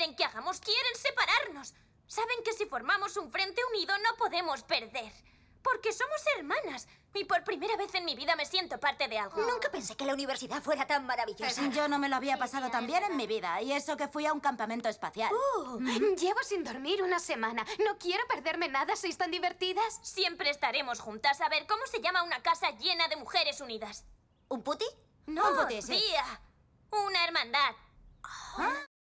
quieren que hagamos? Quieren separarnos. Saben que si formamos un frente unido no podemos perder. Porque somos hermanas. Y por primera vez en mi vida me siento parte de algo. Nunca pensé que la universidad fuera tan maravillosa. Yo no me lo había pasado tan bien en mi vida. Y eso que fui a un campamento espacial. Llevo sin dormir una semana. No quiero perderme nada. ¿Sois tan divertidas? Siempre estaremos juntas. A ver, ¿cómo se llama una casa llena de mujeres unidas? ¿Un puti? No, Un puti, sí. tía. Una hermandad.